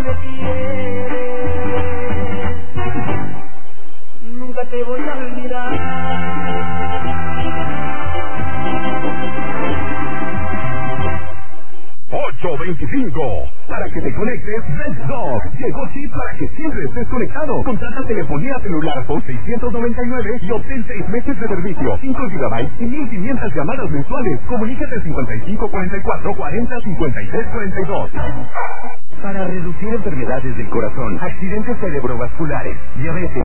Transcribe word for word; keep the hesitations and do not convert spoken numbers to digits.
me quieres, nunca te voy a olvidar. ocho veinticinco. Para que te conectes, Red Dog. Llegó Chip para que siempre estés conectado. Contrata telefonía celular por seiscientos noventa y nueve y obtén seis meses de servicio, cinco gigabytes y mil quinientas llamadas mensuales. Comunícate cincuenta y cinco cuarenta y cuatro cuarenta cincuenta y tres cuarenta y dos. Para reducir enfermedades del corazón, accidentes cerebrovasculares, diabetes,